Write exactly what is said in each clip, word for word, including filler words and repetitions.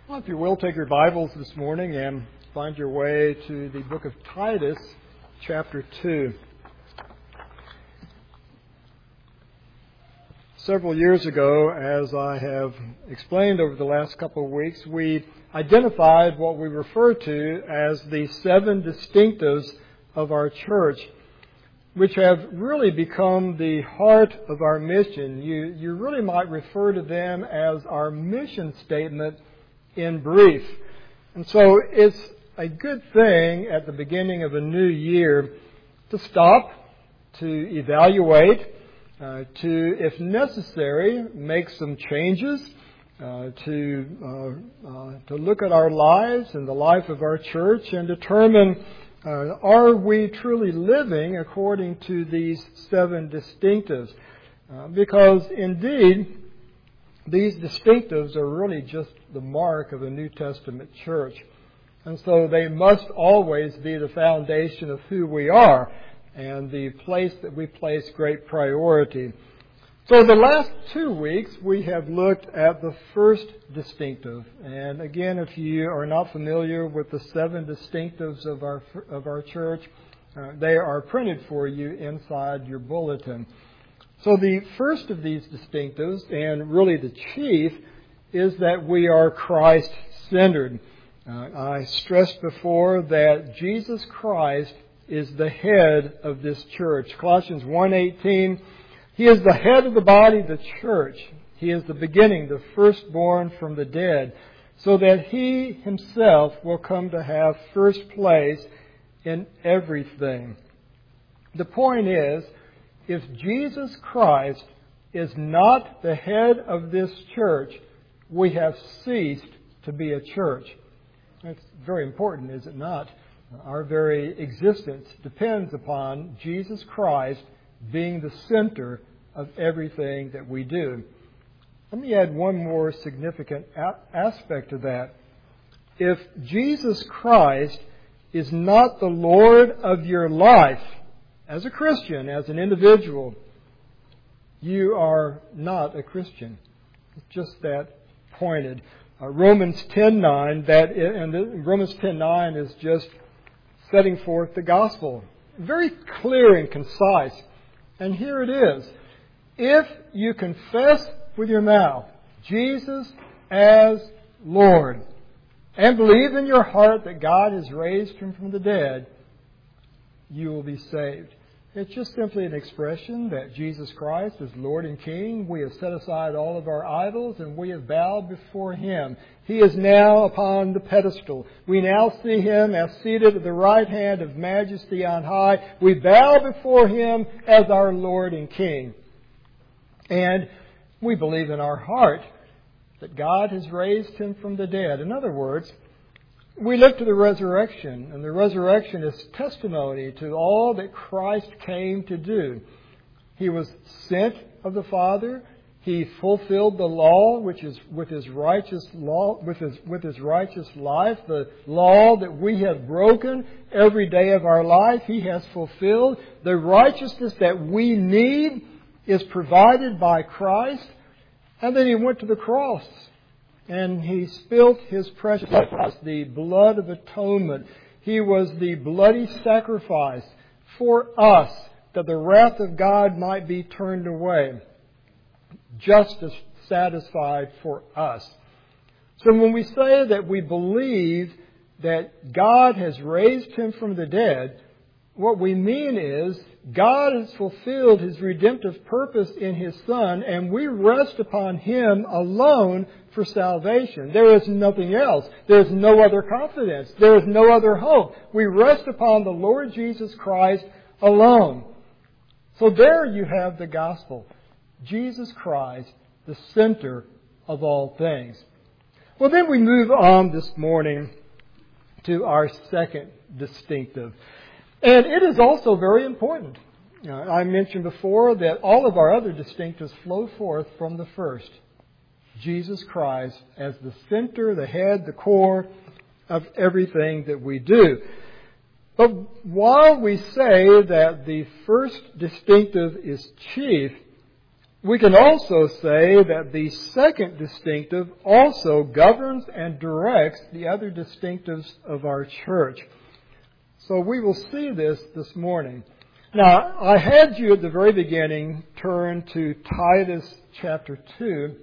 Well, if you will, take your Bibles this morning and find your way to the book of Titus, chapter two. Several years ago, as I have explained over the last couple of weeks, we identified what we refer to as the seven distinctives of our church, which have really become the heart of our mission. You, you really might refer to them as our mission statement in brief. And so it's a good thing at the beginning of a new year to stop, to evaluate, uh, to, if necessary, make some changes, uh, to uh, uh, to look at our lives and the life of our church and determine, uh, are we truly living according to these seven distinctives? Uh, because indeed, these distinctives are really just the mark of a New Testament church. And so they must always be the foundation of who we are and the place that we place great priority. So the last two weeks we have looked at the first distinctive. And again, if you are not familiar with the seven distinctives of our of our church, uh, they are printed for you inside your bulletin. So the first of these distinctives, and really the chief, is that we are Christ-centered. Uh, I stressed before that Jesus Christ is the head of this church. Colossians one eighteen, He is the head of the body, the church. He is the beginning, the firstborn from the dead, so that He Himself will come to have first place in everything. The point is, if Jesus Christ is not the head of this church, we have ceased to be a church. It's very important, is it not? Our very existence depends upon Jesus Christ being the center of everything that we do. Let me add one more significant a- aspect to that. If Jesus Christ is not the Lord of your life, as a Christian, as an individual, you are not a Christian. It's just that pointed. Uh, Romans ten nine, that and the, Romans ten nine is just setting forth the gospel, very clear and concise. And here it is: if you confess with your mouth Jesus as Lord, and believe in your heart that God has raised Him from the dead, you will be saved. It's just simply an expression that Jesus Christ is Lord and King. We have set aside all of our idols and we have bowed before Him. He is now upon the pedestal. We now see Him as seated at the right hand of majesty on high. We bow before Him as our Lord and King. And we believe in our heart that God has raised Him from the dead. In other words, we look to the resurrection, and the resurrection is testimony to all that Christ came to do. He was sent of the Father. He fulfilled the law, which is with His righteous law, with His with His righteous life, the law that we have broken every day of our life. He has fulfilled. The righteousness that we need is provided by Christ, and then He went to the cross. And He spilt His precious blood, the blood of atonement. He was the bloody sacrifice for us, that the wrath of God might be turned away. Justice satisfied for us. So when we say that we believe that God has raised Him from the dead, what we mean is God has fulfilled His redemptive purpose in His Son, and we rest upon Him alone for salvation. There is nothing else. There is no other confidence. There is no other hope. We rest upon the Lord Jesus Christ alone. So there you have the gospel. Jesus Christ, the center of all things. Well, then we move on this morning to our second distinctive. And it is also very important. You know, I mentioned before that all of our other distinctives flow forth from the first. Jesus Christ as the center, the head, the core of everything that we do. But while we say that the first distinctive is chief, We can also say that the second distinctive also governs and directs the other distinctives of our church. So we will see this this morning. Now, I had you at the very beginning turn to Titus chapter two.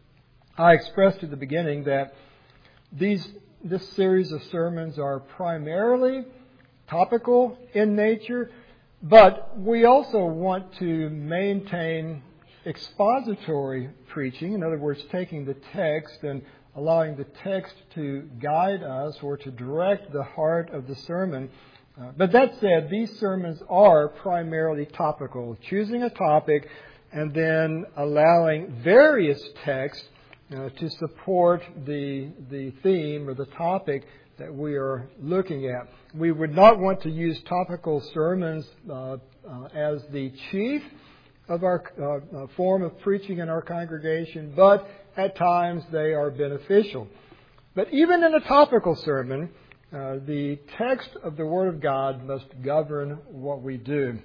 I expressed at the beginning that these this series of sermons are primarily topical in nature, but we also want to maintain expository preaching, in other words, taking the text and allowing the text to guide us or to direct the heart of the sermon. Uh, but that said, these sermons are primarily topical, choosing a topic and then allowing various texts uh, to support the the theme or the topic that we are looking at. We would not want to use topical sermons uh, uh, as the chief of our uh, uh, form of preaching in our congregation, but at times they are beneficial. But even in a topical sermon, uh, the text of the Word of God must govern what we do.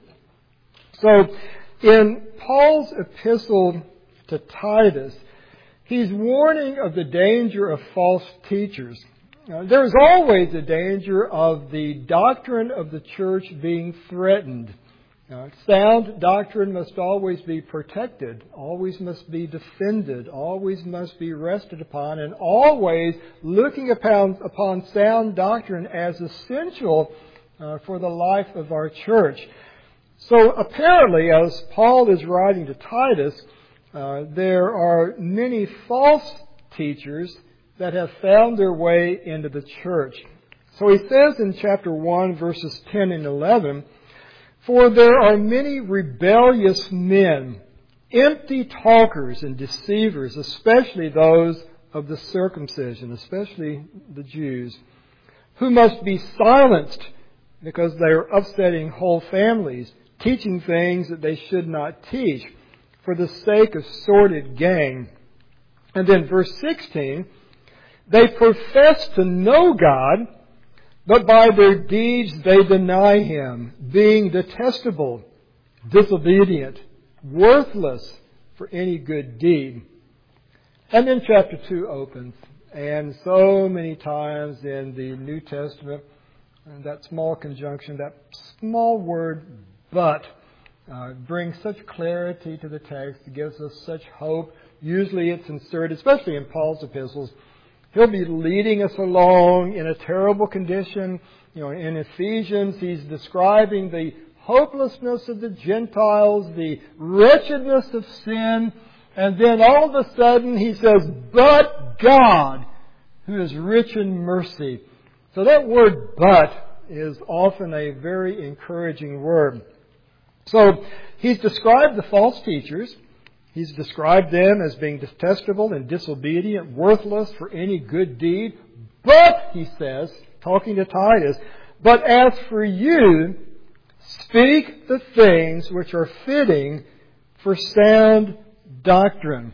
So, in Paul's epistle to Titus, he's warning of the danger of false teachers. Uh, there's always a danger of the doctrine of the church being threatened. Uh, sound doctrine must always be protected, always must be defended, always must be rested upon, and always looking upon, upon sound doctrine as essential uh, for the life of our church. So apparently, as Paul is writing to Titus, uh, there are many false teachers that have found their way into the church. So he says in chapter one, verses ten and eleven, "For there are many rebellious men, empty talkers and deceivers, especially those of the circumcision," especially the Jews, "who must be silenced because they are upsetting whole families, teaching things that they should not teach for the sake of sordid gain." And then verse sixteen, "They profess to know God, but by their deeds they deny Him, being detestable, disobedient, worthless for any good deed." And then chapter two opens. And so many times in the New Testament, and that small conjunction, that small word, but, uh, brings such clarity to the text, it gives us such hope. Usually it's inserted, especially in Paul's epistles. He'll be leading us along in a terrible condition. You know, in Ephesians, he's describing the hopelessness of the Gentiles, the wretchedness of sin, and then all of a sudden he says, "But God, who is rich in mercy." So that word "but" is often a very encouraging word. So he's described the false teachers. He's described them as being detestable and disobedient, worthless for any good deed. But, he says, talking to Titus, "But as for you, speak the things which are fitting for sound doctrine."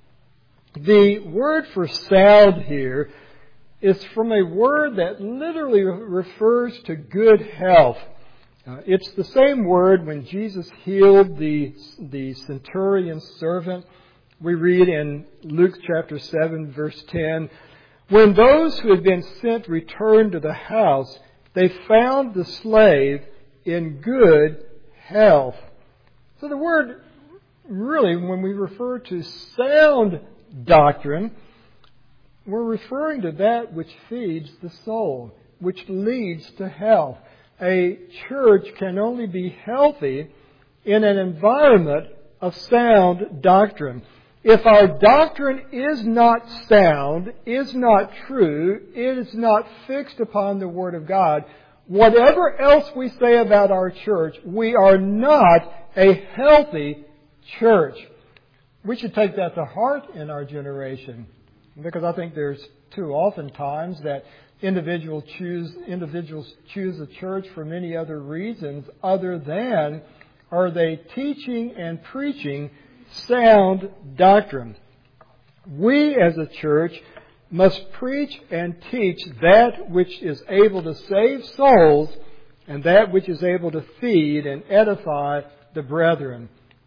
The word for sound here is from a word that literally refers to good health. Uh, it's the same word when Jesus healed the, the centurion's servant. We read in Luke chapter seven, verse ten, "When those who had been sent returned to the house, they found the slave in good health." So the word, really, when we refer to sound doctrine, we're referring to that which feeds the soul, which leads to health. A church can only be healthy in an environment of sound doctrine. If our doctrine is not sound, is not true, it is not fixed upon the Word of God, whatever else we say about our church, we are not a healthy church. We should take that to heart in our generation, because I think there's too often times that Individual choose, individuals choose a church for many other reasons other than are they teaching and preaching sound doctrine. We as a church must preach and teach that which is able to save souls and that which is able to feed and edify the brethren.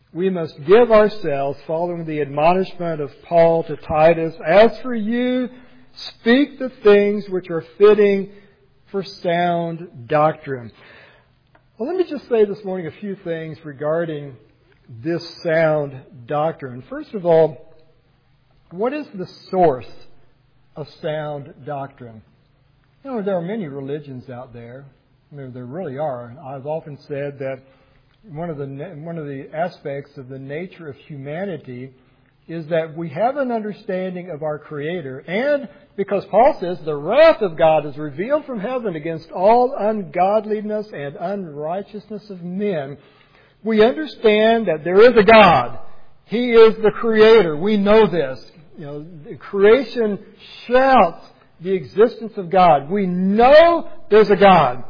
we must give ourselves, following the admonishment of Paul to Titus, as for you, speak the things which are fitting for sound doctrine. Well, let me just say this morning a few things regarding this sound doctrine. First of all, what is the source of sound doctrine? You know, there are many religions out there. There, there really are. I've often said that one of the one of the aspects of the nature of humanity is that we have an understanding of our Creator, and because Paul says the wrath of God is revealed from heaven against all ungodliness and unrighteousness of men, we understand that there is a God. He is the Creator. We know this. You know, the creation shouts the existence of God. We know there's a God.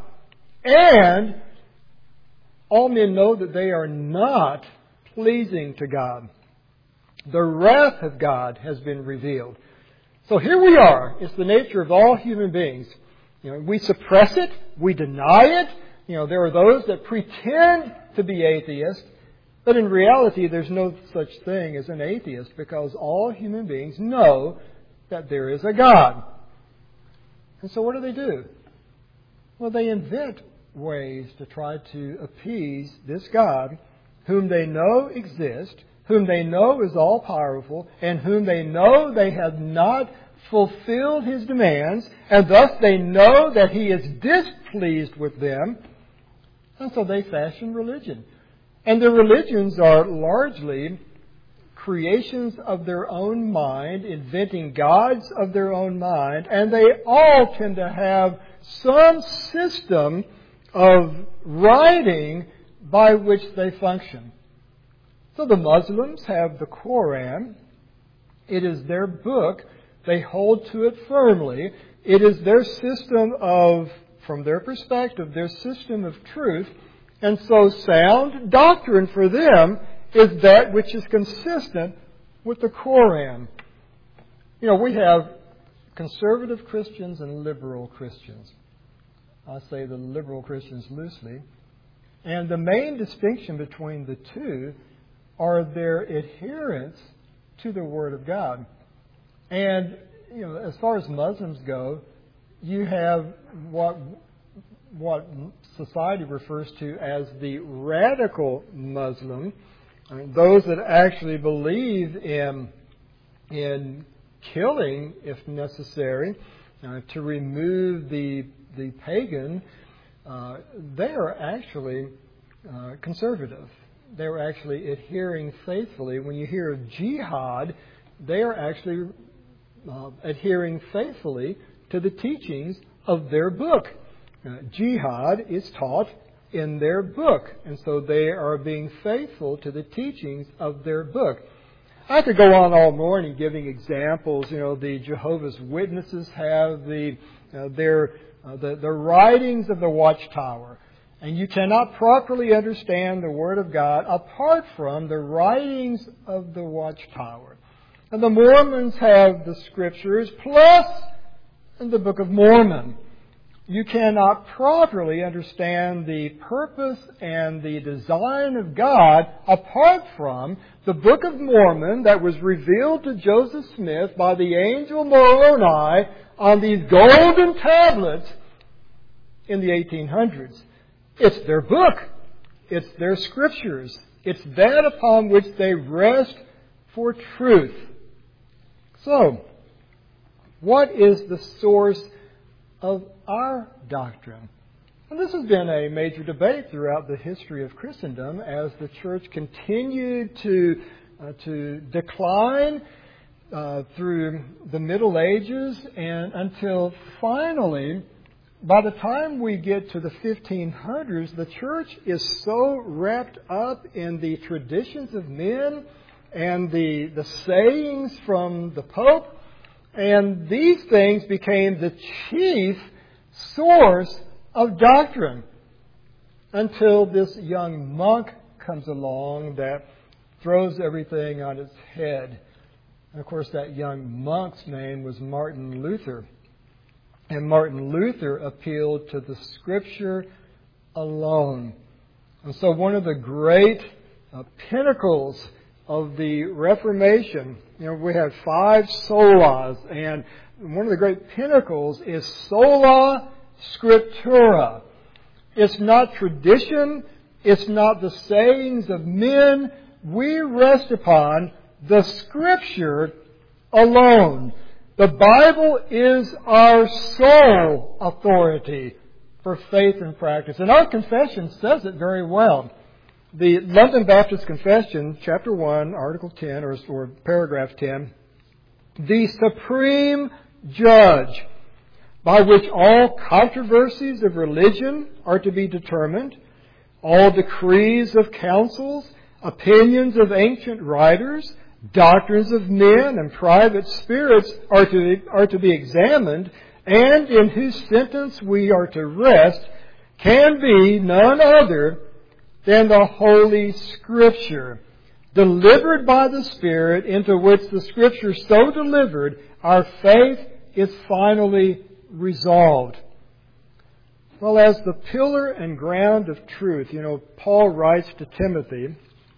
And all men know that they are not pleasing to God. The wrath of God has been revealed. So here we are. It's the nature of all human beings. You know, we suppress it. We deny it. You know, there are those that pretend to be atheists, but in reality, there's no such thing as an atheist because all human beings know that there is a God. And so what do they do? Well, they invent ways to try to appease this God whom they know exists, whom they know is all-powerful, and whom they know they have not fulfilled His demands, and thus they know that He is displeased with them. And so they fashion religion. And their religions are largely creations of their own mind, inventing gods of their own mind, and they all tend to have some system of writing by which they function. So the Muslims have the Quran. It is their book. They hold to it firmly. It is their system of, from their perspective, their system of truth. And so sound doctrine for them is that which is consistent with the Quran. You know, we have conservative Christians and liberal Christians. I say the liberal Christians loosely. And the main distinction between the two are their adherence to the Word of God. And, you know, as far as Muslims go, you have what what society refers to as the radical Muslim, I mean, those that actually believe in in killing, if necessary, uh, to remove the the pagan. Uh, they are actually uh, conservative. They are actually adhering faithfully. When you hear of jihad, they are actually uh, adhering faithfully to the teachings of their book. Uh, jihad is taught in their book, and so they are being faithful to the teachings of their book. I could go on all morning giving examples. You know, the Jehovah's Witnesses have the uh, their uh, the, the writings of the Watchtower, and you cannot properly understand the Word of God apart from the writings of the Watchtower. And the Mormons have the Scriptures plus the Book of Mormon. You cannot properly understand the purpose and the design of God apart from the Book of Mormon that was revealed to Joseph Smith by the angel Moroni on these golden tablets in the eighteen hundreds. It's their book. It's their Scriptures. It's that upon which they rest for truth. So, what is the source of our doctrine? And this has been a major debate throughout the history of Christendom as the church continued to uh, to decline uh, through the Middle Ages, and until finally, by the time we get to the fifteen hundreds, the church is so wrapped up in the traditions of men and the the sayings from the Pope. And these things became the chief source of doctrine until this young monk comes along that throws everything on its head. And of course, that young monk's name was Martin Luther. And Martin Luther appealed to the Scripture alone. And so one of the great uh, pinnacles of the Reformation. You know, we have five solas, and one of the great pinnacles is sola scriptura. It's not tradition. It's not the sayings of men. We rest upon the Scripture alone. The Bible is our sole authority for faith and practice. And our confession says it very well. The London Baptist Confession, chapter one, article ten, or, or paragraph ten, the supreme judge by which all controversies of religion are to be determined, all decrees of councils, opinions of ancient writers, doctrines of men and private spirits are to, are to be examined, and in whose sentence we are to rest, can be none other than the Holy Scripture, delivered by the Spirit, into which the Scripture so delivered, our faith is finally resolved. Well, as the pillar and ground of truth, you know, Paul writes to Timothy,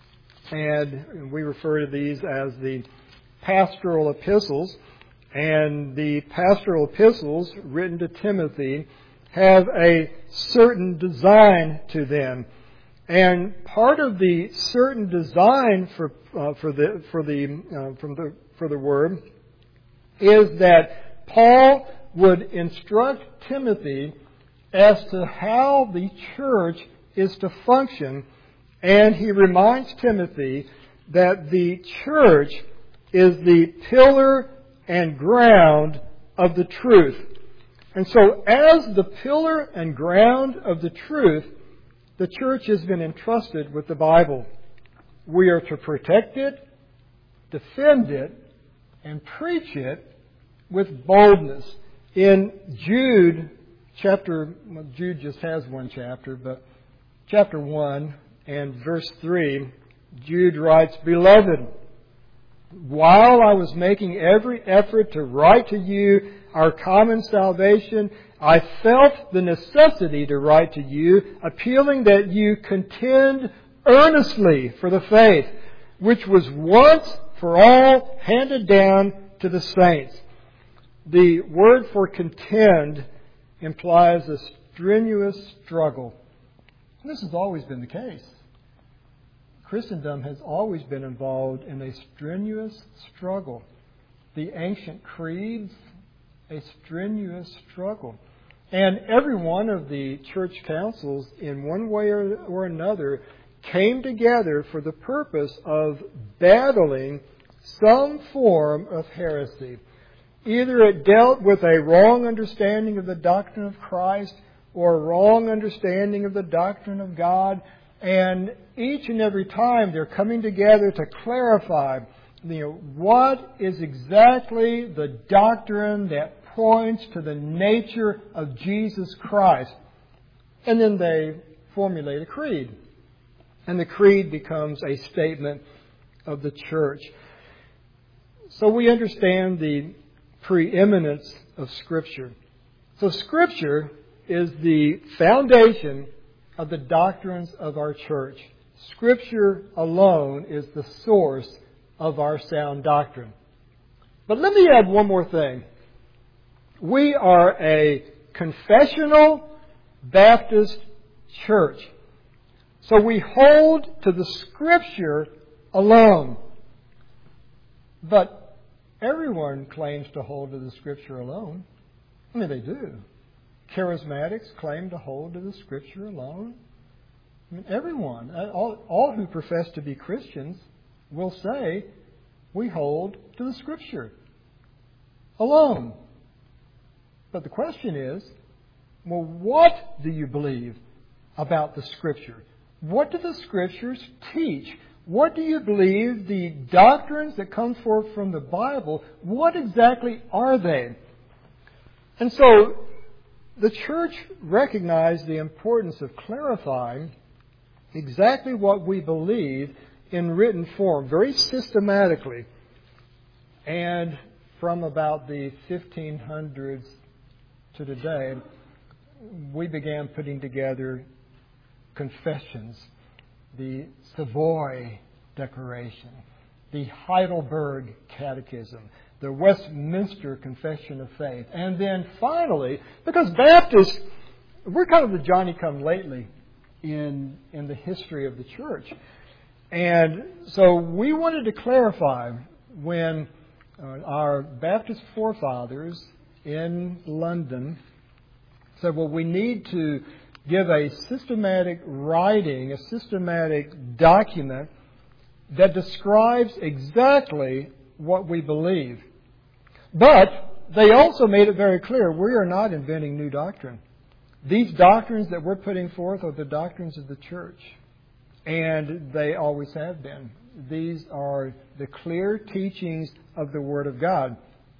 and we refer to these as the pastoral epistles, and the pastoral epistles written to Timothy have a certain design to them. And part of the certain design for uh, for the for the uh, from the for the word is that Paul would instruct Timothy as to how the church is to function, and he reminds Timothy that the church is the pillar and ground of the truth. And so, as the pillar and ground of the truth, the church has been entrusted with the Bible. We are to protect it, defend it, and preach it with boldness. In Jude, chapter, well, Jude just has one chapter, but chapter one and verse three, Jude writes, "Beloved, while I was making every effort to write to you our common salvation, I felt the necessity to write to you, appealing that you contend earnestly for the faith, which was once for all handed down to the saints." The word for contend implies a strenuous struggle. This has always been the case. Christendom has always been involved in a strenuous struggle. The ancient creeds, a strenuous struggle. And every one of the church councils, in one way or, or another, came together for the purpose of battling some form of heresy. Either it dealt with a wrong understanding of the doctrine of Christ or a wrong understanding of the doctrine of God. And each and every time they're coming together to clarify, you know, what is exactly the doctrine that points to the nature of Jesus Christ. And then they formulate a creed. And the creed becomes a statement of the church. So we understand the preeminence of Scripture. So Scripture is the foundation of the doctrines of our church. Scripture alone is the source of our sound doctrine. But let me add one more thing. We are a confessional Baptist church. So we hold to the Scripture alone. But everyone claims to hold to the Scripture alone. I mean, they do. Charismatics claim to hold to the Scripture alone. I mean, everyone, all, all who profess to be Christians will say, we hold to the Scripture alone. But the question is, well, what do you believe about the Scripture? What do the Scriptures teach? What do you believe the doctrines that come forth from the Bible, what exactly are they? And so the church recognized the importance of clarifying exactly what we believe in written form, very systematically. And from about the fifteen hundreds to today, we began putting together confessions. the Savoy Declaration, the Heidelberg Catechism, the Westminster Confession of Faith. And then finally, because Baptists, we're kind of the Johnny-come-lately in, in the history of the church. And so we wanted to clarify when uh, our Baptist forefathers in London said, well, we need to give a systematic writing, a systematic document that describes exactly what we believe. But they also made it very clear, we are not inventing new doctrine. These doctrines that we're putting forth are the doctrines of the church. And they always have been. These are the clear teachings of the Word of God.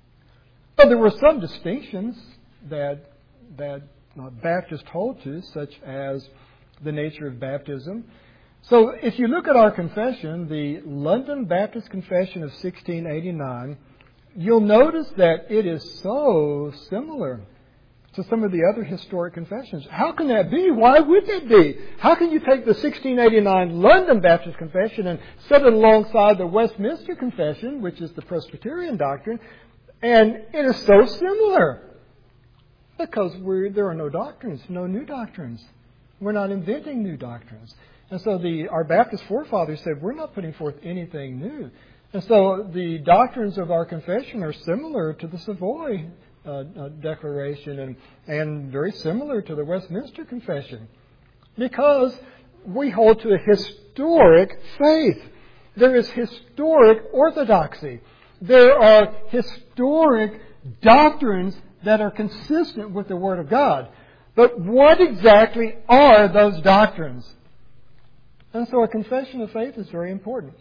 But there were some distinctions that that Baptists hold to, such as the nature of baptism. So if you look at our confession, the London Baptist Confession of sixteen eighty-nine, you'll notice that it is so similar to some of the other historic confessions. How can that be? Why would that be? How can you take the sixteen eighty-nine London Baptist Confession and set it alongside the Westminster Confession, which is the Presbyterian doctrine, and it is so similar? Because we're, there are no doctrines, no new doctrines. We're not inventing new doctrines. And so the, our Baptist forefathers said, we're not putting forth anything new. And so the doctrines of our confession are similar to the Savoy uh, uh, Declaration and, and very similar to the Westminster Confession. Because we hold to a historic faith. There is historic orthodoxy. There are historic doctrines that are consistent with the Word of God. But what exactly are those doctrines? And so a confession of faith is very important.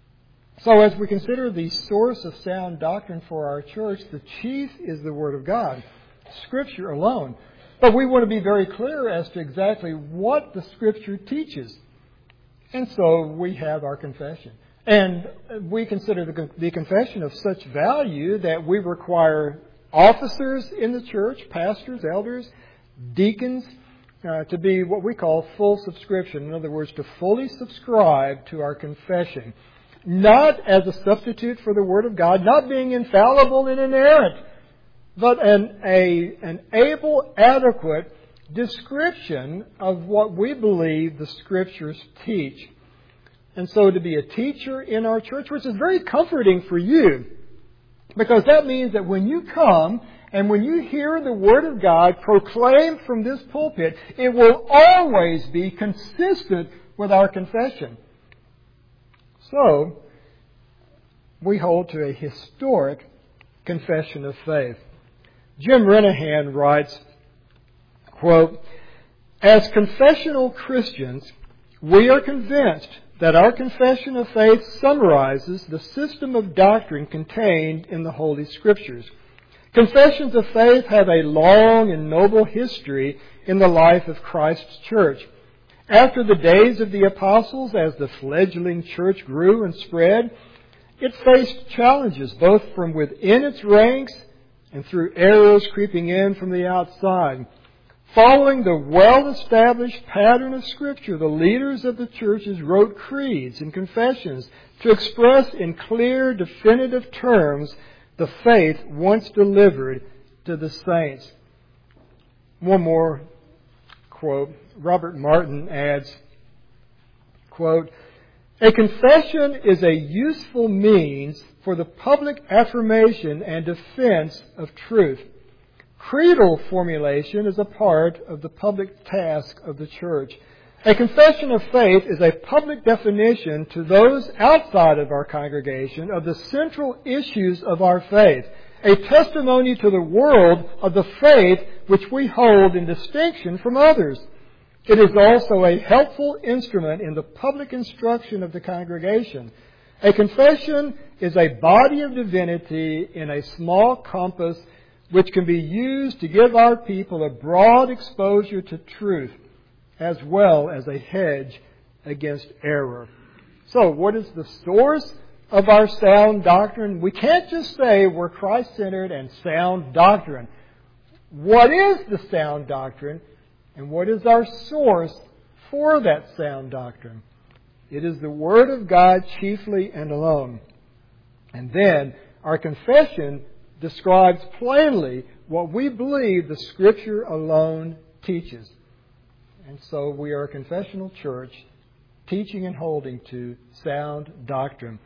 So as we consider the source of sound doctrine for our church, the chief is the Word of God, Scripture alone. But we want to be very clear as to exactly what the Scripture teaches. And so we have our confession. And we consider the, the confession of such value that we require officers in the church, pastors, elders, deacons, uh, to be what we call full subscription. In other words, to fully subscribe to our confession. Not as a substitute for the Word of God, not being infallible and inerrant, but an, a, an able, adequate description of what we believe the Scriptures teach. And so to be a teacher in our church, which is very comforting for you, because that means that when you come and when you hear the Word of God proclaimed from this pulpit, it will always be consistent with our confession. So, we hold to a historic confession of faith. Jim Renahan writes, quote, as confessional Christians, we are convinced that our confession of faith summarizes the system of doctrine contained in the Holy Scriptures. Confessions of faith have a long and noble history in the life of Christ's church. After the days of the apostles, as the fledgling church grew and spread, it faced challenges both from within its ranks and through errors creeping in from the outside. Following the well-established pattern of Scripture, the leaders of the churches wrote creeds and confessions to express in clear, definitive terms the faith once delivered to the saints. One more quote. Robert Martin adds, quote, a confession is a useful means for the public affirmation and defense of truth. Creedal formulation is a part of the public task of the church. A confession of faith is a public definition to those outside of our congregation of the central issues of our faith, a testimony to the world of the faith which we hold in distinction from others. It is also a helpful instrument in the public instruction of the congregation. A confession is a body of divinity in a small compass which can be used to give our people a broad exposure to truth as well as a hedge against error. So, what is the source of our sound doctrine? We can't just say we're Christ-centered and sound doctrine. What is the sound doctrine? And what is our source for that sound doctrine? It is the Word of God chiefly and alone. And then our confession describes plainly what we believe the Scripture alone teaches. And so we are a confessional church teaching and holding to sound doctrine.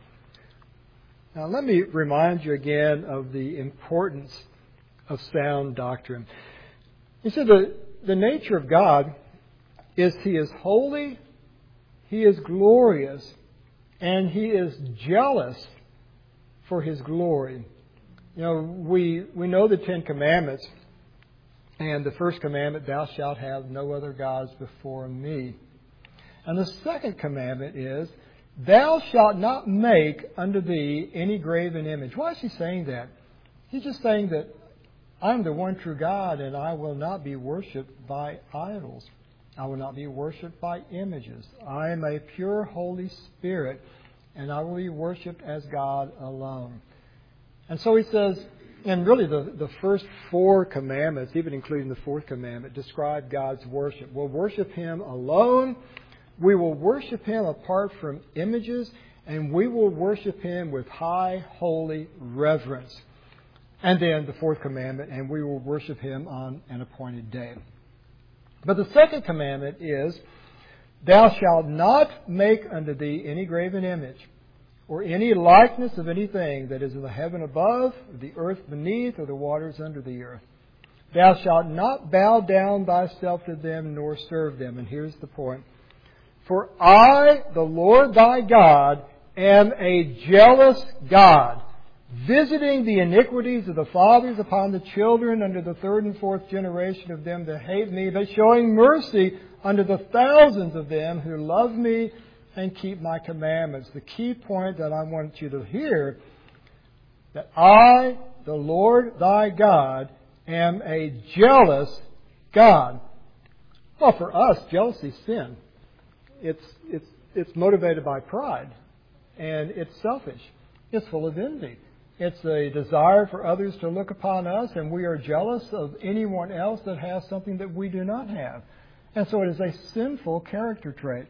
Now let me remind you again of the importance of sound doctrine. You see, the, the nature of God is He is holy, He is glorious, and He is jealous for His glory. You know, we, we know the Ten Commandments, and the first commandment, thou shalt have no other gods before me. And the second commandment is, thou shalt not make unto thee any graven image. Why is He saying that? He's just saying that I'm the one true God, and I will not be worshipped by idols. I will not be worshipped by images. I am a pure Holy Spirit, and I will be worshipped as God alone. And so He says, and really the, the first four commandments, even including the fourth commandment, describe God's worship. We'll worship Him alone. We will worship Him apart from images, and we will worship Him with high, holy reverence. And then the fourth commandment, and we will worship Him on an appointed day. But the second commandment is, thou shalt not make unto thee any graven image, or any likeness of anything that is in the heaven above, or the earth beneath, or the waters under the earth. Thou shalt not bow down thyself to them, nor serve them. And here's the point. For I, the Lord thy God, am a jealous God, visiting the iniquities of the fathers upon the children unto the third and fourth generation of them that hate me, but showing mercy unto the thousands of them who love me and keep my commandments. The key point that I want you to hear, that I, the Lord thy God, am a jealous God. Well, for us, jealousy is sin. It's, it's, it's motivated by pride, and it's selfish. It's full of envy. It's a desire for others to look upon us, and we are jealous of anyone else that has something that we do not have. And so it is a sinful character trait.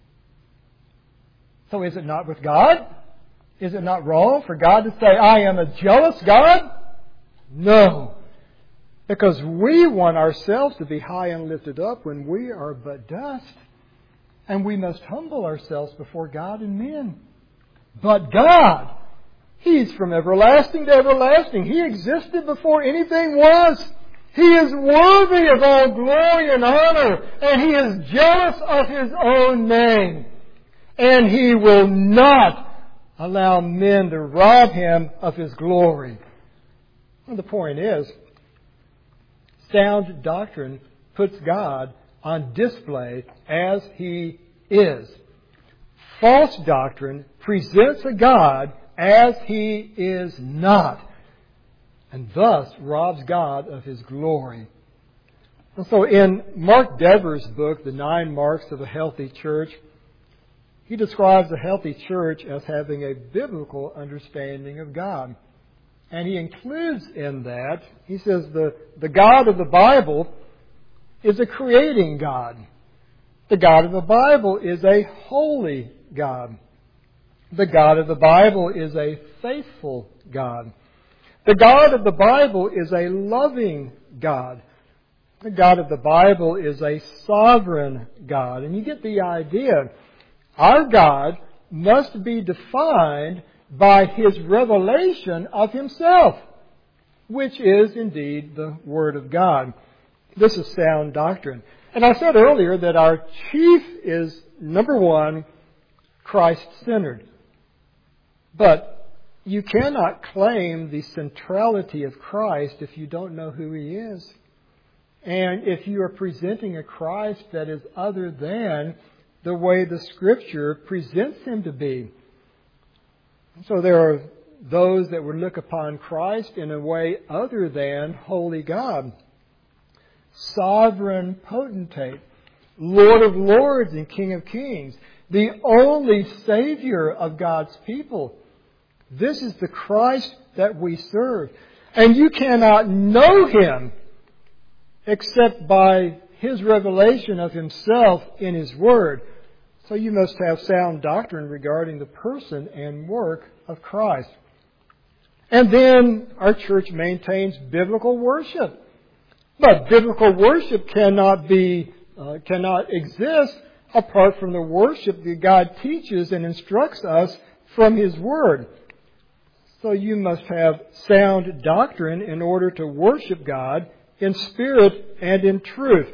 So is it not with God? Is it not wrong for God to say, I am a jealous God? No. Because we want ourselves to be high and lifted up when we are but dust. And we must humble ourselves before God and men. But God, He's from everlasting to everlasting. He existed before anything was. He is worthy of all glory and honor. And He is jealous of His own name. And He will not allow men to rob Him of His glory. And the point is, sound doctrine puts God on display as He is. False doctrine presents a God as He is not, and thus robs God of His glory. And so in Mark Dever's book, The Nine Marks of a Healthy Church, he describes a healthy church as having a biblical understanding of God. And he includes in that, he says, the, the God of the Bible is a creating God. The God of the Bible is a holy God. The God of the Bible is a faithful God. The God of the Bible is a loving God. The God of the Bible is a sovereign God. And you get the idea. Our God must be defined by His revelation of Himself, which is indeed the Word of God. This is sound doctrine. And I said earlier that our chief is, number one, Christ-centered. But you cannot claim the centrality of Christ if you don't know who He is. And if you are presenting a Christ that is other than the way the Scripture presents Him to be. So there are those that would look upon Christ in a way other than holy God. Sovereign potentate, Lord of lords and King of kings, the only Savior of God's people. This is the Christ that we serve. And you cannot know Him except by His revelation of Himself in His Word. So you must have sound doctrine regarding the person and work of Christ. And then our church maintains biblical worship. But biblical worship cannot be, uh, cannot exist apart from the worship that God teaches and instructs us from His Word. So you must have sound doctrine in order to worship God in spirit and in truth.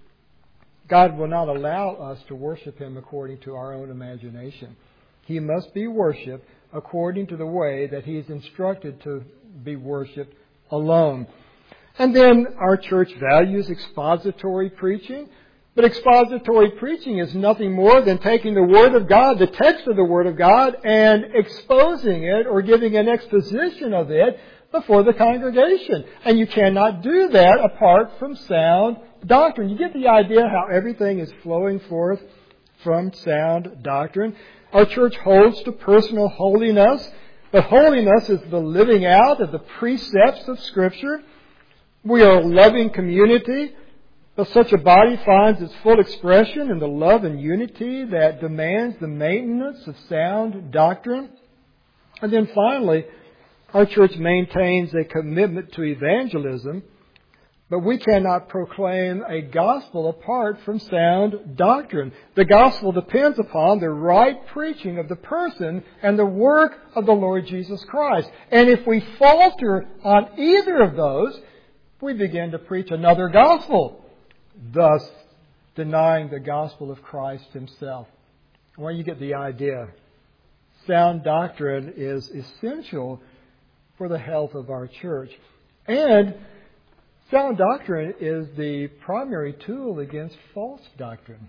God will not allow us to worship Him according to our own imagination. He must be worshipped according to the way that He is instructed to be worshipped alone. And then our church values expository preaching. But expository preaching is nothing more than taking the Word of God, the text of the Word of God, and exposing it or giving an exposition of it before the congregation. And you cannot do that apart from sound doctrine. You get the idea how everything is flowing forth from sound doctrine. Our church holds to personal holiness, but holiness is the living out of the precepts of Scripture. We are a loving community. But such a body finds its full expression in the love and unity that demands the maintenance of sound doctrine. And then finally, our church maintains a commitment to evangelism, but we cannot proclaim a gospel apart from sound doctrine. The gospel depends upon the right preaching of the person and the work of the Lord Jesus Christ. And if we falter on either of those, we begin to preach another gospel, thus denying the gospel of Christ Himself. Well, you get the idea. Sound doctrine is essential for the health of our church. And sound doctrine is the primary tool against false doctrine.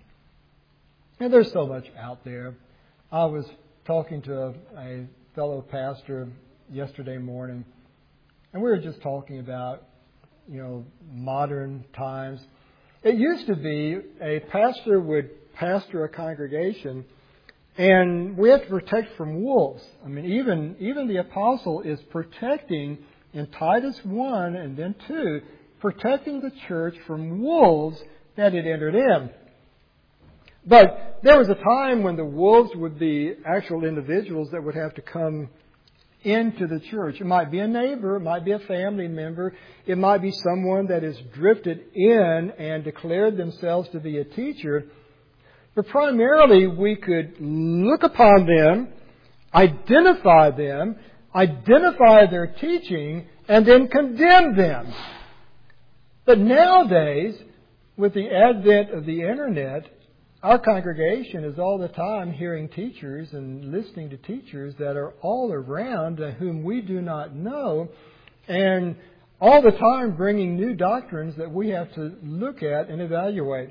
And there's so much out there. I was talking to a, a fellow pastor yesterday morning, and we were just talking about, you know, modern times. It used to be a pastor would pastor a congregation, and we have to protect from wolves. I mean, even even the apostle is protecting in Titus one and then two, protecting the church from wolves that had entered in. But there was a time when the wolves would be actual individuals that would have to come into the church. It might be a neighbor, it might be a family member, it might be someone that has drifted in and declared themselves to be a teacher. But primarily we could look upon them, identify them, identify their teaching, and then condemn them. But nowadays, with the advent of the Internet, our congregation is all the time hearing teachers and listening to teachers that are all around whom we do not know, and all the time bringing new doctrines that we have to look at and evaluate.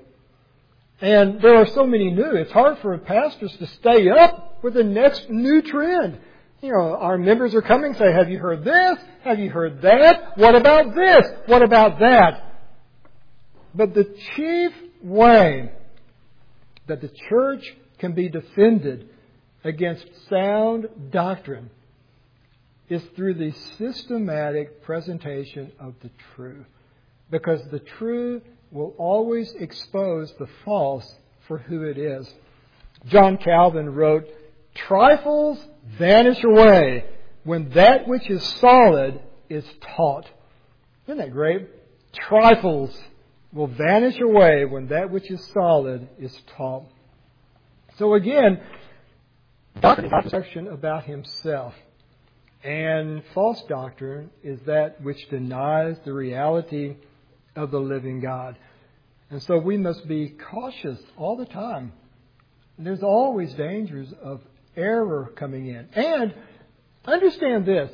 And there are so many new. It's hard for pastors to stay up with the next new trend. You know, our members are coming and say, have you heard this? Have you heard that? What about this? What about that? But the chief way that the church can be defended against sound doctrine is through the systematic presentation of the truth. Because the truth will always expose the false for who it is. John Calvin wrote, "Trifles vanish away when that which is solid is taught." Isn't that great? Trifles will vanish away when that which is solid is taught. So again, doctrine is instruction about Himself. And false doctrine is that which denies the reality of the living God. And so we must be cautious all the time. There's always dangers of error coming in. And understand this.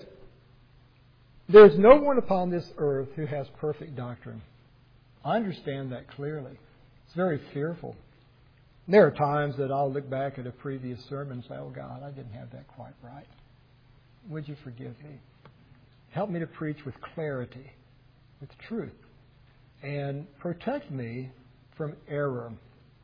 There's no one upon this earth who has perfect doctrine. I understand that clearly. It's very fearful. There are times that I'll look back at a previous sermon and say, oh God, I didn't have that quite right. Would you forgive me? Help me to preach with clarity, with truth, and protect me from error.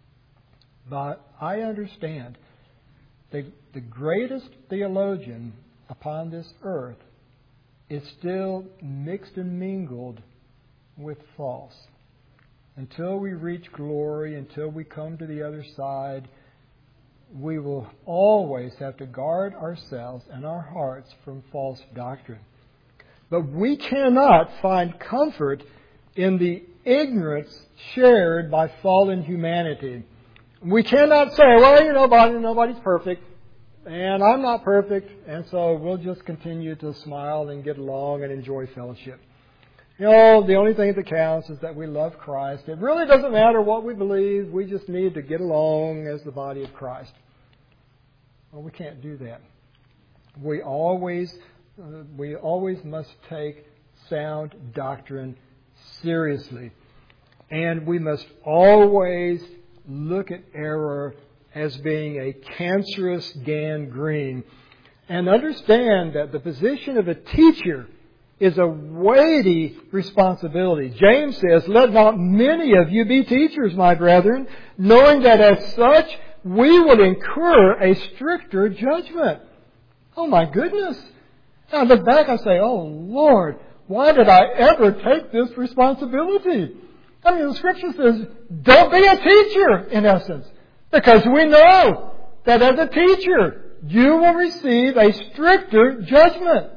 But I understand that the greatest theologian upon this earth is still mixed and mingled with false. Until we reach glory, until we come to the other side, we will always have to guard ourselves and our hearts from false doctrine. But we cannot find comfort in the ignorance shared by fallen humanity. We cannot say, well, you know, nobody, nobody's perfect, and I'm not perfect, and so we'll just continue to smile and get along and enjoy fellowship. You know, the only thing that counts is that we love Christ. It really doesn't matter what we believe. We just need to get along as the body of Christ. Well, we can't do that. We always, uh, we always must take sound doctrine seriously. And we must always look at error as being a cancerous gangrene and understand that the position of a teacher is a weighty responsibility. James says, let not many of you be teachers, my brethren, knowing that as such we will incur a stricter judgment. Oh my goodness. Now I look back and say, oh Lord, why did I ever take this responsibility? I mean, the Scripture says, don't be a teacher, in essence, because we know that as a teacher, you will receive a stricter judgment.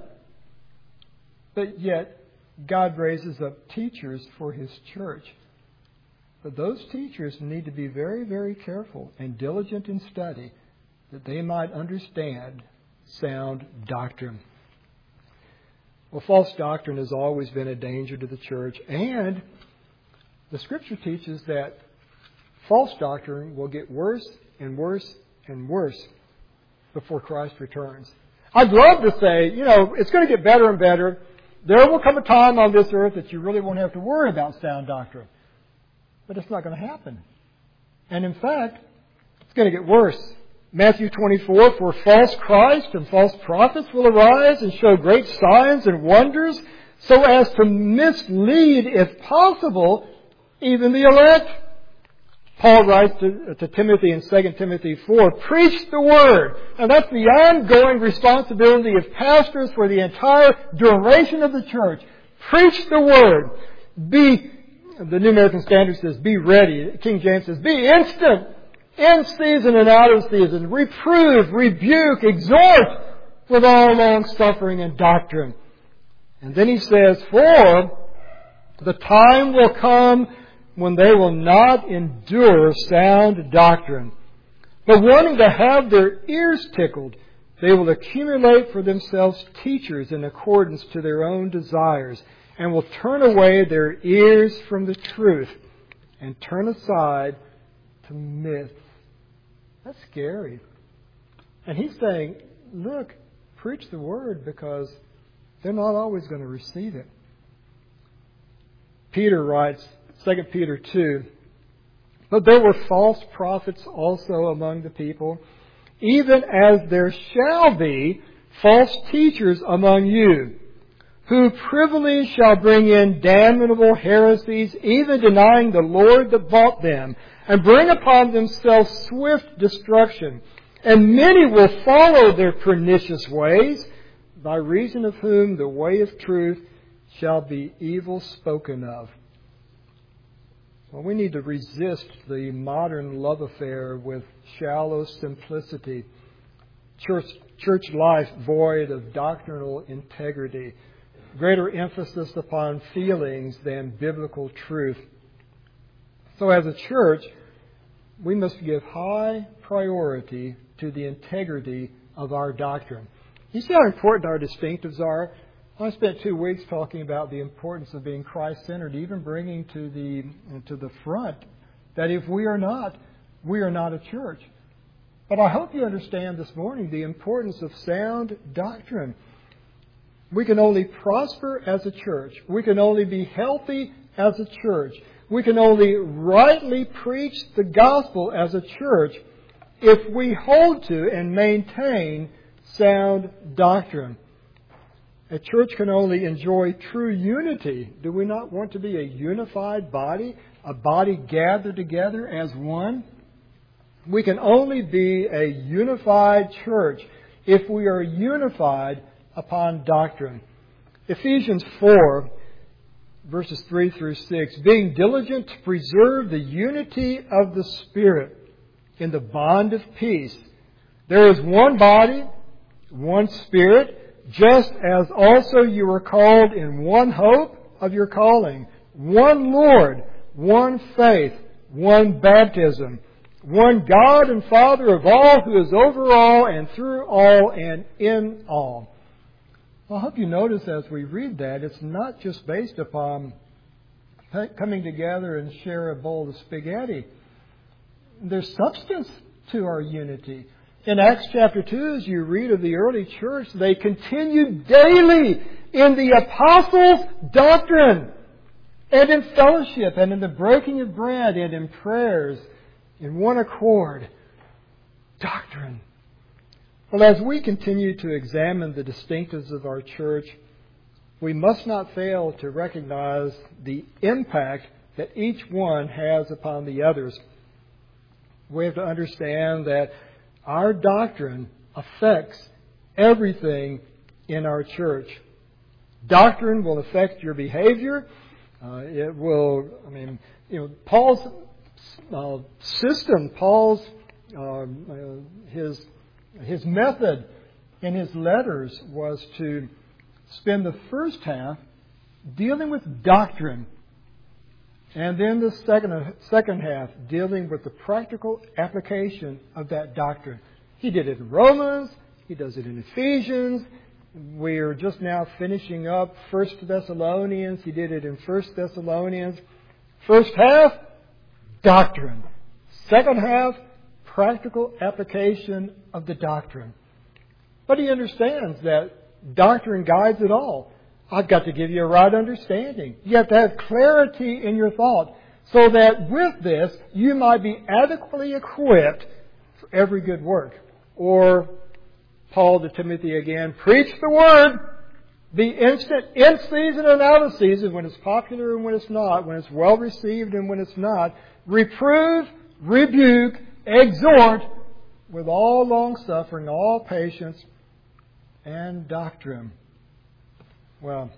But yet, God raises up teachers for His church. But those teachers need to be very, very careful and diligent in study that they might understand sound doctrine. Well, false doctrine has always been a danger to the church, and the Scripture teaches that false doctrine will get worse and worse and worse before Christ returns. I'd love to say, you know, it's going to get better and better. There will come a time on this earth that you really won't have to worry about sound doctrine. But it's not going to happen. And in fact, it's going to get worse. Matthew twenty-four, for false Christ and false prophets will arise and show great signs and wonders, so as to mislead, if possible, even the elect. Paul writes to, to Timothy in Second Timothy four, preach the Word. And that's the ongoing responsibility of pastors for the entire duration of the church. Preach the Word. Be, the New American Standard says, be ready. King James says, be instant, in season and out of season. Reprove, rebuke, exhort with all long suffering and doctrine. And then he says, for the time will come when they will not endure sound doctrine, but wanting to have their ears tickled, they will accumulate for themselves teachers in accordance to their own desires, and will turn away their ears from the truth and turn aside to myths. That's scary. And he's saying, look, preach the Word, because they're not always going to receive it. Peter writes, Second Peter two, but there were false prophets also among the people, even as there shall be false teachers among you, who privily shall bring in damnable heresies, even denying the Lord that bought them, and bring upon themselves swift destruction. And many will follow their pernicious ways, by reason of whom the way of truth shall be evil spoken of. Well, we need to resist the modern love affair with shallow simplicity, church, church life void of doctrinal integrity, greater emphasis upon feelings than biblical truth. So as a church, we must give high priority to the integrity of our doctrine. You see how important our distinctives are? I spent two weeks talking about the importance of being Christ-centered, even bringing to the to the front that if we are not, we are not a church. But I hope you understand this morning the importance of sound doctrine. We can only prosper as a church. We can only be healthy as a church. We can only rightly preach the gospel as a church if we hold to and maintain sound doctrine. A church can only enjoy true unity. Do we not want to be a unified body, a body gathered together as one? We can only be a unified church if we are unified upon doctrine. Ephesians four, verses three through six, being diligent to preserve the unity of the Spirit in the bond of peace. There is one body, one Spirit, just as also you were called in one hope of your calling, one Lord, one faith, one baptism, one God and Father of all, who is over all and through all and in all. Well, I hope you notice as we read that, it's not just based upon coming together and share a bowl of spaghetti. There's substance to our unity. In Acts chapter two, as you read of the early church, they continued daily in the apostles' doctrine and in fellowship and in the breaking of bread and in prayers in one accord. Doctrine. Well, as we continue to examine the distinctives of our church, we must not fail to recognize the impact that each one has upon the others. We have to understand that our doctrine affects everything in our church. Doctrine will affect your behavior. Uh, it will, I mean, you know, Paul's uh, system, Paul's, uh, uh, his, his method in his letters was to spend the first half dealing with doctrine, and then the second, second half dealing with the practical application of that doctrine. He did it in Romans. He does it in Ephesians. We are just now finishing up First Thessalonians. He did it in First Thessalonians. First half, doctrine. Second half, practical application of the doctrine. But he understands that doctrine guides it all. I've got to give you a right understanding. You have to have clarity in your thought so that with this you might be adequately equipped for every good work. Or Paul to Timothy again, preach the word. Be instant in season and out of season, when it's popular and when it's not, when it's well received and when it's not. Reprove, rebuke, exhort with all long suffering, all patience and doctrine. Well,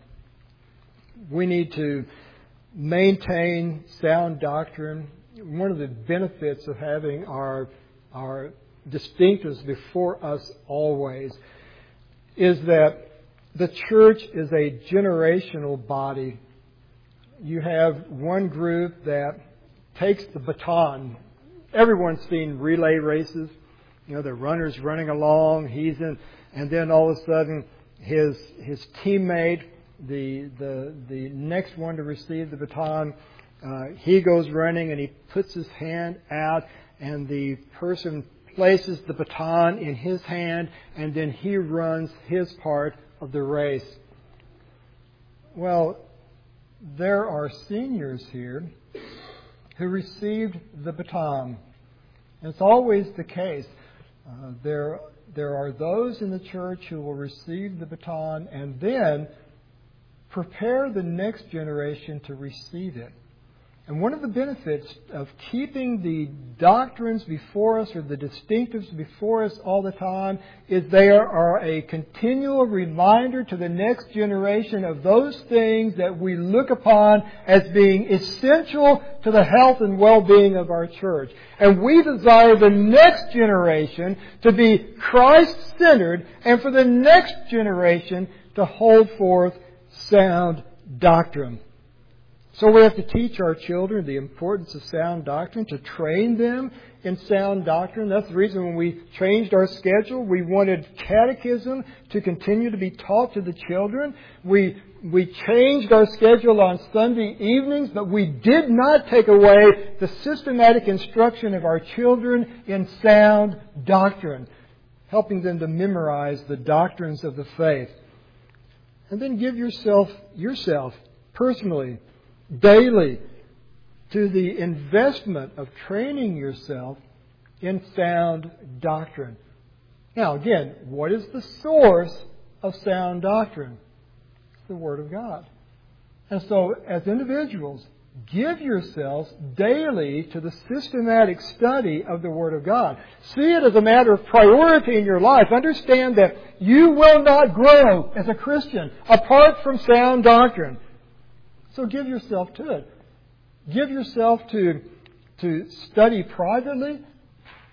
we need to maintain sound doctrine. One of the benefits of having our our distinctives before us always is that the church is a generational body. You have one group that takes the baton. Everyone's seen relay races. You know, the runner's running along, he's in, and then all of a sudden his his teammate, the the the next one to receive the baton, uh, he goes running and he puts his hand out, and the person places the baton in his hand, and then he runs his part of the race. Well, there are seniors here who received the baton. And it's always the case. Uh, there, there are those in the church who will receive the baton and then prepare the next generation to receive it. And one of the benefits of keeping the doctrines before us, or the distinctives before us all the time, is they are a continual reminder to the next generation of those things that we look upon as being essential to the health and well-being of our church. And we desire the next generation to be Christ-centered, and for the next generation to hold forth sound doctrine. So we have to teach our children the importance of sound doctrine, to train them in sound doctrine. That's the reason when we changed our schedule, we wanted catechism to continue to be taught to the children. We we changed our schedule on Sunday evenings, but we did not take away the systematic instruction of our children in sound doctrine, helping them to memorize the doctrines of the faith. And then give yourself, yourself personally, daily, to the investment of training yourself in sound doctrine. Now, again, what is the source of sound doctrine? It's the Word of God. And so, as individuals, give yourselves daily to the systematic study of the Word of God. See it as a matter of priority in your life. Understand that you will not grow as a Christian apart from sound doctrine. So give yourself to it. Give yourself to, to study privately,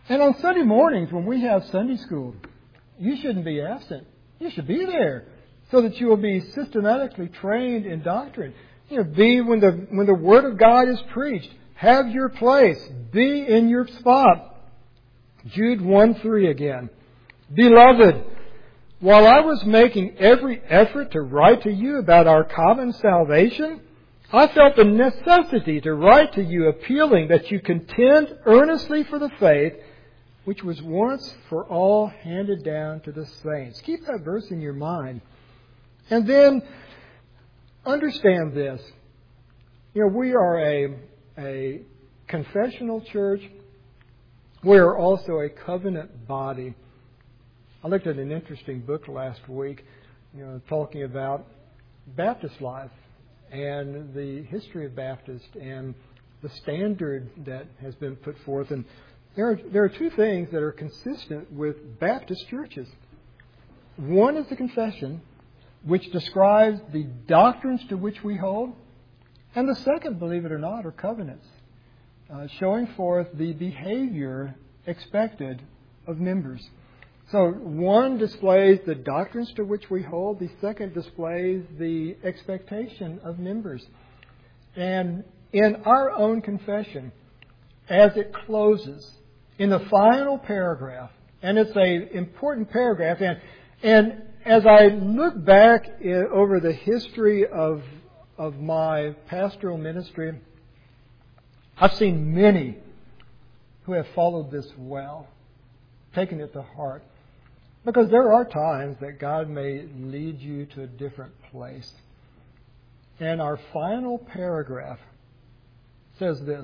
And on Sunday mornings when we have Sunday school, you shouldn't be absent. You should be there so that you will be systematically trained in doctrine. You know, be when the when the Word of God is preached. Have your place. Be in your spot. Jude one three again. Beloved, while I was making every effort to write to you about our common salvation, I felt the necessity to write to you appealing that you contend earnestly for the faith which was once for all handed down to the saints. Keep that verse in your mind. And then understand this. You know, we are a, a confessional church. We are also a covenant body. I looked at an interesting book last week, you know, talking about Baptist life and the history of Baptist and the standard that has been put forth. And there are, there are two things that are consistent with Baptist churches. One is the confession, which describes the doctrines to which we hold. And the second, believe it or not, are covenants, uh, showing forth the behavior expected of members. So one displays the doctrines to which we hold. The second displays the expectation of members. And in our own confession, as it closes, in the final paragraph, and it's an important paragraph, and, and as I look back in, over the history of, of my pastoral ministry, I've seen many who have followed this well, taken it to heart. Because there are times that God may lead you to a different place. And our final paragraph says this: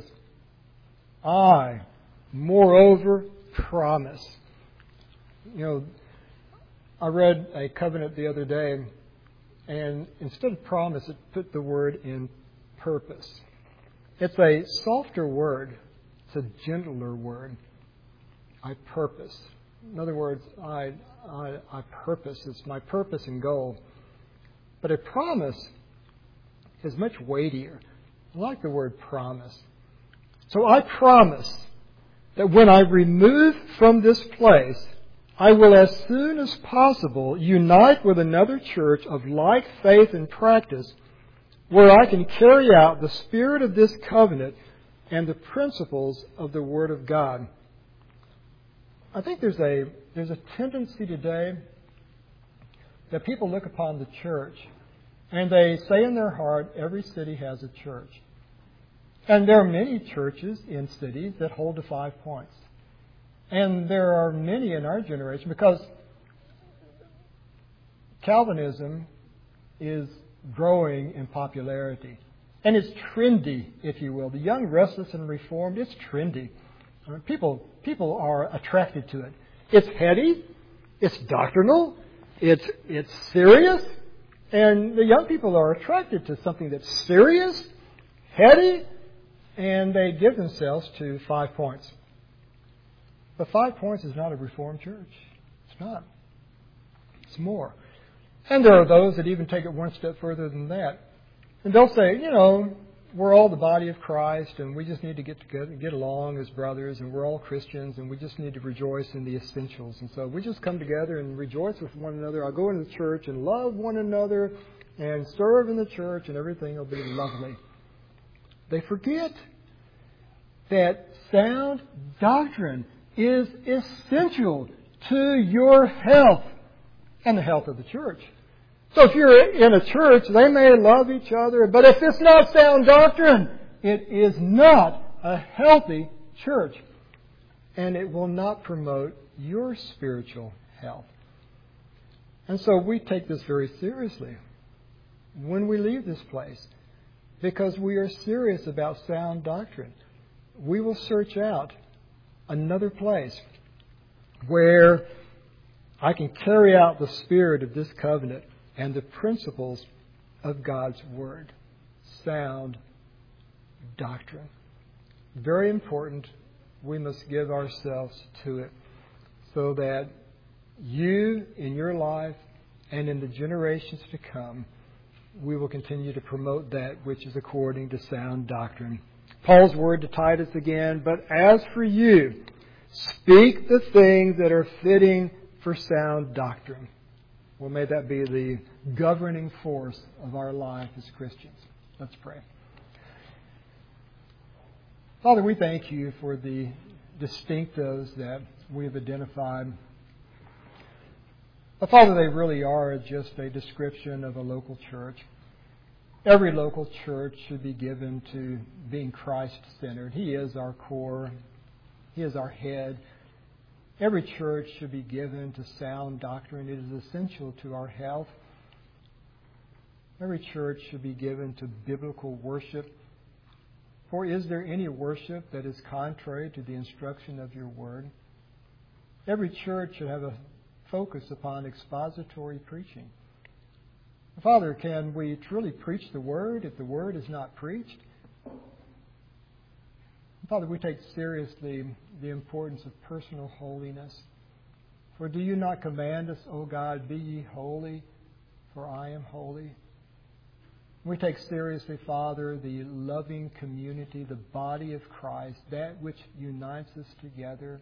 I, moreover, promise. You know, I read a covenant the other day, and instead of promise, it put the word in purpose. It's a softer word. It's a gentler word. I purpose. In other words, I, I, I purpose. It's my purpose and goal. But a promise is much weightier. I like the word promise. So I promise that when I remove from this place, I will as soon as possible unite with another church of like faith and practice, where I can carry out the spirit of this covenant and the principles of the Word of God. I think there's a there's a tendency today that people look upon the church and they say in their heart, every city has a church. And there are many churches in cities that hold to five points. And there are many in our generation, because Calvinism is growing in popularity. And it's trendy, if you will. The young, restless, and reformed, it's trendy. I mean, people, people are attracted to it. It's heady, it's doctrinal, it's, it's serious, and the young people are attracted to something that's serious, heady, and they give themselves to five points. But five points is not a Reformed church. It's not. It's more. And there are those that even take it one step further than that. And they'll say, you know, we're all the body of Christ, and we just need to get together, get along as brothers, and we're all Christians, and we just need to rejoice in the essentials. And so we just come together and rejoice with one another. I'll go into the church and love one another and serve in the church, and everything will be lovely. They forget that sound doctrine is essential to your health and the health of the church. So if you're in a church, they may love each other, but if it's not sound doctrine, it is not a healthy church. And it will not promote your spiritual health. And so we take this very seriously when we leave this place, because we are serious about sound doctrine. We will search out another place where I can carry out the spirit of this covenant and the principles of God's Word. Sound doctrine. Very important. We must give ourselves to it so that you, in your life and in the generations to come, we will continue to promote that which is according to sound doctrine. Paul's word to Titus again, but as for you, Speak the things that are fitting for sound doctrine. Well, may that be the governing force of our life as Christians. Let's pray. Father, we thank you for the distinctives that we have identified. But Father, they really are just a description of a local church. Every local church should be given to being Christ-centered. He is our core. He is our head. Every church should be given to sound doctrine. It is essential to our health. Every church should be given to biblical worship. For is there any worship that is contrary to the instruction of your word? Every church should have a focus upon expository preaching. Father, can we truly preach the word if the word is not preached? Father, we take seriously the importance of personal holiness. For do you not command us, O God, be ye holy, for I am holy? We take seriously, Father, the loving community, the body of Christ, that which unites us together.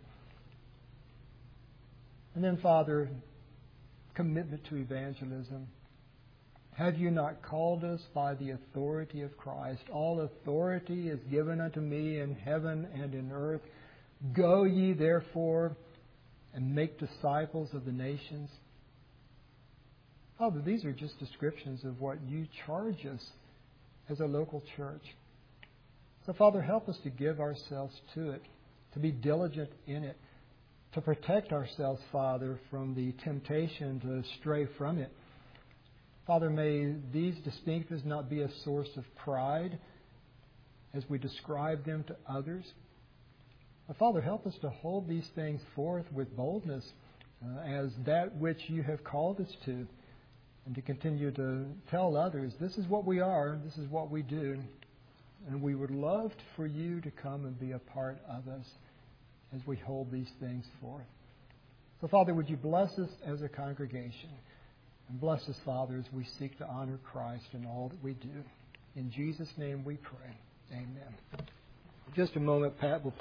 And then, Father, commitment to evangelism. Have you not called us by the authority of Christ? All authority is given unto me in heaven and in earth. Go ye therefore and make disciples of the nations. Father, these are just descriptions of what you charge us as a local church. So, Father, help us to give ourselves to it, to be diligent in it, to protect ourselves, Father, from the temptation to stray from it. Father, may these distinctives not be a source of pride as we describe them to others. But Father, help us to hold these things forth with boldness uh, as that which you have called us to, and to continue to tell others, this is what we are, this is what we do, and we would love for you to come and be a part of us as we hold these things forth. So, Father, would you bless us as a congregation? And bless us, Father, as we seek to honor Christ in all that we do. In Jesus' name we pray. Amen. In just a moment, Pat will